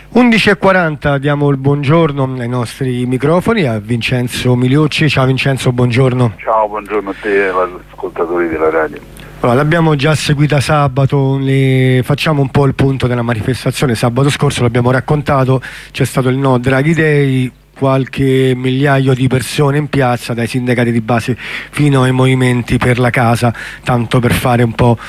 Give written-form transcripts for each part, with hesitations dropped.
11:40, diamo il buongiorno ai nostri microfoni a Vincenzo Miliucci. Ciao Vincenzo, buongiorno. Ciao, buongiorno a te e agli ascoltatori della radio. Allora, l'abbiamo già seguita sabato, facciamo un po' il punto della manifestazione. Sabato scorso l'abbiamo raccontato, c'è stato il No Draghi Day, qualche migliaio di persone in piazza, dai sindacati di base fino ai movimenti per la casa, tanto per fare un po'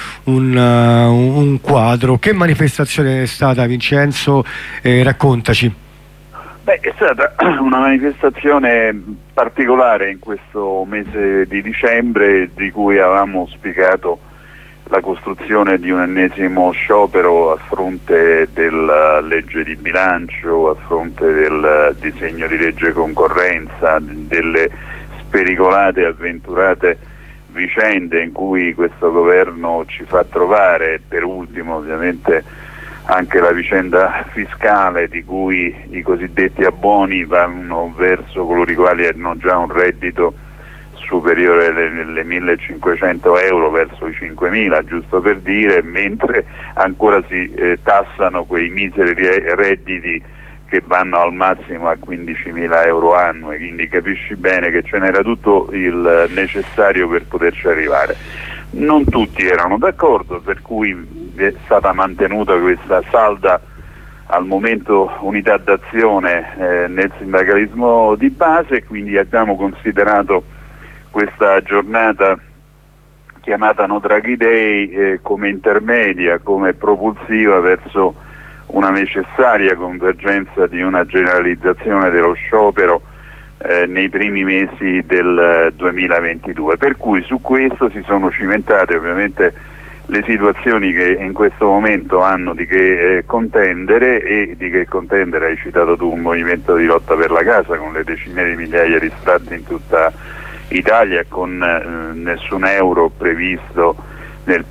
un quadro. Che manifestazione è stata, Vincenzo? Raccontaci. Beh, è stata una manifestazione particolare in questo mese di dicembre, di cui avevamo auspicato la costruzione di un ennesimo sciopero a fronte della legge di bilancio, a fronte del disegno di legge concorrenza, delle spericolate e avventurate vicende in cui questo governo ci fa trovare, per ultimo ovviamente anche la vicenda fiscale, di cui i cosiddetti abboni vanno verso coloro i quali hanno già un reddito superiore alle 1.500 euro, verso i 5.000, giusto per dire, mentre ancora si tassano quei miseri redditi che vanno al massimo a 15.000 euro annui, quindi capisci bene che ce n'era tutto il necessario per poterci arrivare. Non tutti erano d'accordo, per cui è stata mantenuta questa salda al momento unità d'azione nel sindacalismo di base, quindi abbiamo considerato questa giornata chiamata No Draghi Day come intermedia, come propulsiva verso una necessaria convergenza di una generalizzazione dello sciopero nei primi mesi del 2022, per cui su questo si sono cimentate ovviamente le situazioni che in questo momento hanno di che contendere, e di che contendere hai citato tu un movimento di lotta per la casa con le decine di migliaia di sfratti in tutta Italia, con nessun euro previsto nel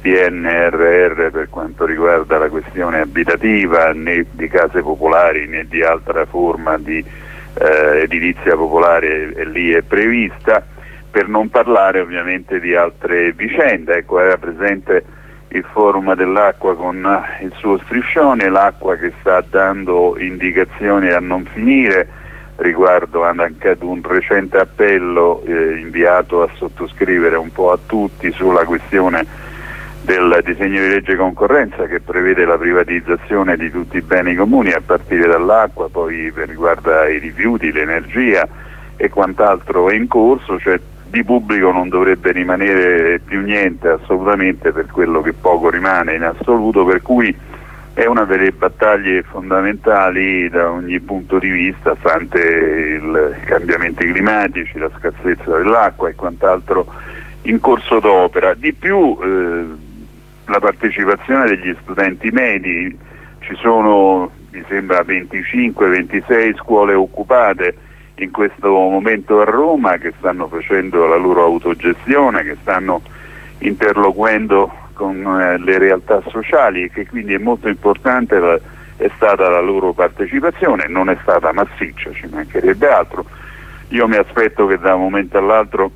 PNRR per quanto riguarda la questione abitativa, né di case popolari né di altra forma di edilizia popolare lì è prevista, per non parlare ovviamente di altre vicende. Ecco, era presente il Forum dell'Acqua con il suo striscione, l'acqua che sta dando indicazioni a non finire riguardo anche ad un recente appello inviato a sottoscrivere un po' a tutti sulla questione del disegno di legge concorrenza, che prevede la privatizzazione di tutti i beni comuni a partire dall'acqua, poi per riguarda i rifiuti, l'energia e quant'altro è in corso, cioè di pubblico non dovrebbe rimanere più niente assolutamente, per quello che poco rimane in assoluto, per cui è una delle battaglie fondamentali da ogni punto di vista, stante i cambiamenti climatici, la scarsezza dell'acqua e quant'altro in corso d'opera. Di più la partecipazione degli studenti medi, ci sono mi sembra 25-26 scuole occupate in questo momento a Roma, che stanno facendo la loro autogestione, che stanno interloquendo con le realtà sociali, e che quindi è molto importante è stata la loro partecipazione. Non è stata massiccia, ci mancherebbe altro. Io mi aspetto che da un momento all'altro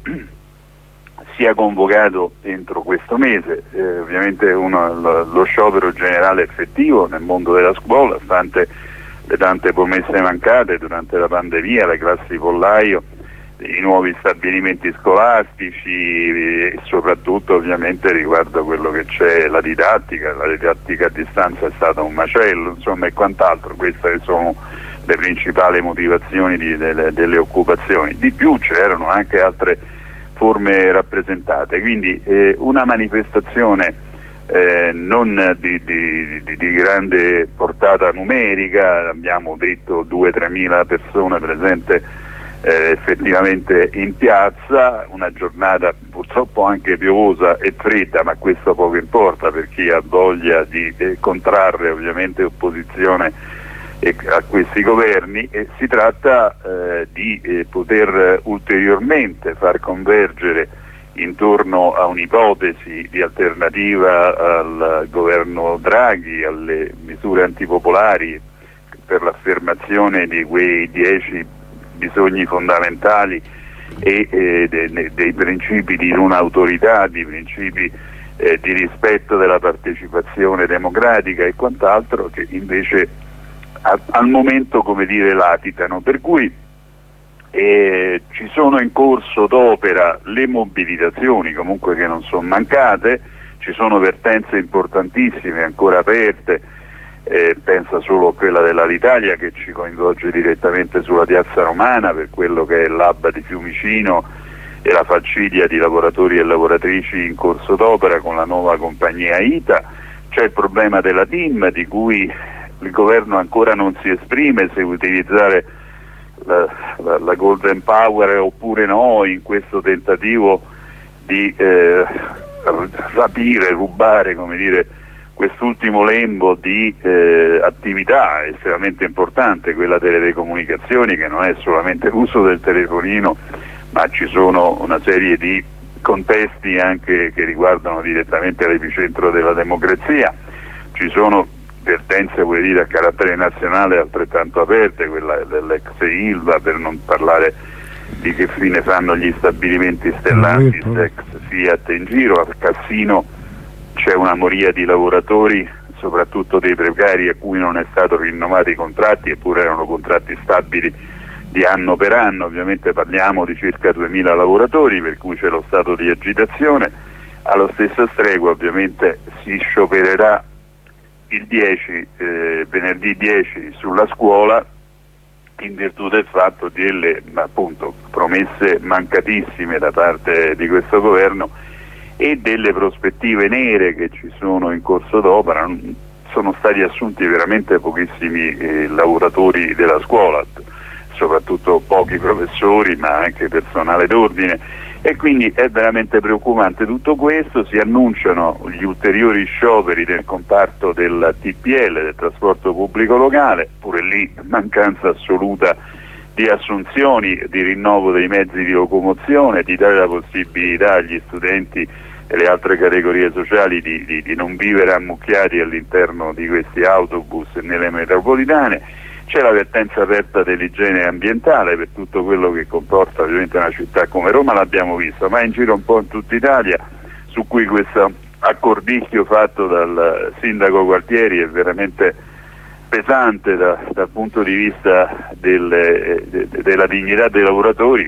sia convocato entro questo mese, ovviamente lo sciopero generale effettivo nel mondo della scuola, stante le tante promesse mancate durante la pandemia, le classi pollaio, i nuovi stabilimenti scolastici e soprattutto ovviamente riguardo quello che c'è la didattica a distanza è stata un macello, insomma, e quant'altro. Queste sono le principali motivazioni delle occupazioni. Di più c'erano anche altre forme rappresentate, quindi una manifestazione non di grande portata numerica, abbiamo detto 2-3 mila persone presenti effettivamente in piazza, una giornata purtroppo anche piovosa e fredda, ma questo poco importa per chi ha voglia di contrarre ovviamente opposizione a questi governi, e si tratta di poter ulteriormente far convergere intorno a un'ipotesi di alternativa al governo Draghi, alle misure antipopolari per l'affermazione di quei 10 bisogni fondamentali e dei principi di non autorità, di principi di rispetto della partecipazione democratica e quant'altro, che invece al momento, come dire, latitano, per cui ci sono in corso d'opera le mobilitazioni, comunque, che non sono mancate, ci sono vertenze importantissime ancora aperte, pensa solo a quella dell'Alitalia che ci coinvolge direttamente sulla Piazza Romana per quello che è l'hub di Fiumicino e la falcidia di lavoratori e lavoratrici in corso d'opera con la nuova compagnia ITA. C'è il problema della TIM, di cui il governo ancora non si esprime se utilizzare la Golden Power oppure no in questo tentativo di rapire, rubare, come dire, quest'ultimo lembo di attività estremamente importante, quella delle telecomunicazioni, che non è solamente l'uso del telefonino, ma ci sono una serie di contesti anche che riguardano direttamente l'epicentro della democrazia. Ci sono vertenze, vuol dire, a carattere nazionale altrettanto aperte, quella dell'ex Ilva, per non parlare di che fine fanno gli stabilimenti Stellantis, ex Fiat in giro. A Cassino c'è una moria di lavoratori, soprattutto dei precari, a cui non è stato rinnovati i contratti, eppure erano contratti stabili di anno per anno. Ovviamente parliamo di circa 2000 lavoratori, per cui c'è lo stato di agitazione. Alla stessa stregua ovviamente si sciopererà il 10, venerdì 10 sulla scuola, in virtù del fatto delle appunto promesse mancatissime da parte di questo governo e delle prospettive nere che ci sono in corso d'opera. Sono stati assunti veramente pochissimi lavoratori della scuola, soprattutto pochi professori, ma anche personale d'ordine, e quindi è veramente preoccupante tutto questo. Si annunciano gli ulteriori scioperi del comparto del TPL, del trasporto pubblico locale, pure lì mancanza assoluta di assunzioni, di rinnovo dei mezzi di locomozione, di dare la possibilità agli studenti e le altre categorie sociali di non vivere ammucchiati all'interno di questi autobus nelle metropolitane. C'è la vertenza aperta dell'igiene ambientale per tutto quello che comporta ovviamente una città come Roma, l'abbiamo visto, ma in giro un po' in tutta Italia, su cui questo accordicchio fatto dal sindaco Gualtieri è veramente pesante dal punto di vista della dignità dei lavoratori.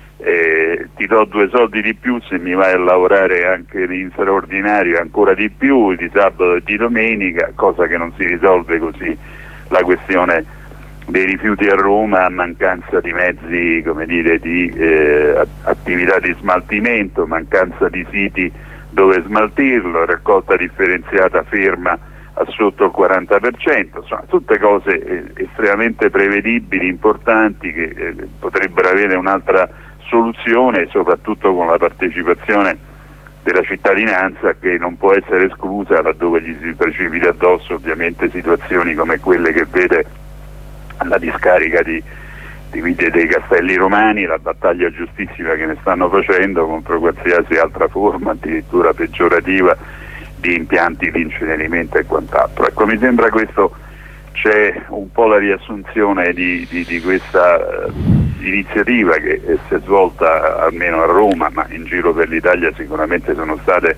Ti do 2 soldi di più se mi vai a lavorare anche in straordinario, ancora di più di sabato e di domenica, cosa che non si risolve così la questione dei rifiuti a Roma, a mancanza di mezzi, come dire, di attività di smaltimento, mancanza di siti dove smaltirlo, raccolta differenziata ferma a sotto il 40%, insomma tutte cose estremamente prevedibili, importanti, che potrebbero avere un'altra soluzione, soprattutto con la partecipazione della cittadinanza, che non può essere esclusa laddove gli si precipita addosso ovviamente situazioni come quelle che vede alla discarica dei Castelli Romani, la battaglia giustissima che ne stanno facendo contro qualsiasi altra forma, addirittura peggiorativa, di impianti di incenerimento e quant'altro. Ecco, mi sembra questo c'è un po' la riassunzione di questa iniziativa che si è svolta almeno a Roma, ma in giro per l'Italia sicuramente sono state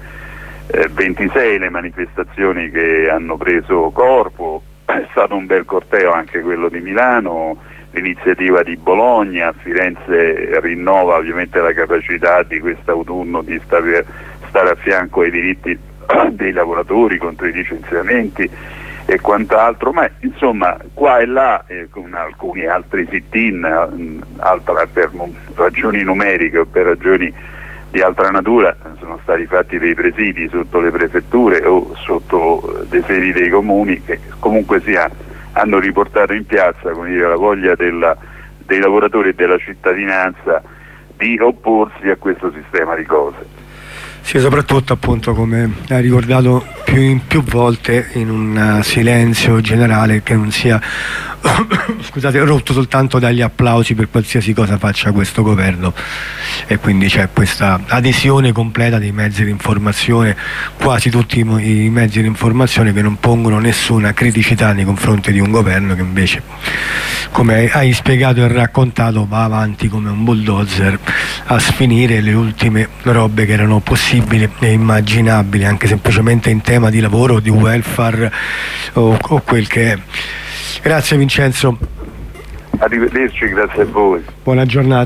26 le manifestazioni che hanno preso corpo. È stato un bel corteo anche quello di Milano, l'iniziativa di Bologna. Firenze rinnova ovviamente la capacità di quest'autunno di stare a fianco ai diritti dei lavoratori contro i licenziamenti e quant'altro, ma insomma qua e là con alcuni altri sit-in, per ragioni numeriche o per ragioni di altra natura, sono stati fatti dei presidi sotto le prefetture o sotto le sedi dei comuni, che comunque sia hanno riportato in piazza, come dire, la voglia dei lavoratori e della cittadinanza di opporsi a questo sistema di cose. Sì, soprattutto appunto, come hai ricordato più volte, in un silenzio generale che non sia scusate, rotto soltanto dagli applausi per qualsiasi cosa faccia questo governo, e quindi c'è questa adesione completa dei mezzi di informazione, quasi tutti i mezzi di informazione, che non pongono nessuna criticità nei confronti di un governo che invece, come hai spiegato e raccontato, va avanti come un bulldozer a sfinire le ultime robe che erano possibili e immaginabili, anche semplicemente in tema di lavoro, di welfare o quel che è. Grazie Vincenzo. Arrivederci, grazie a voi. Buona giornata.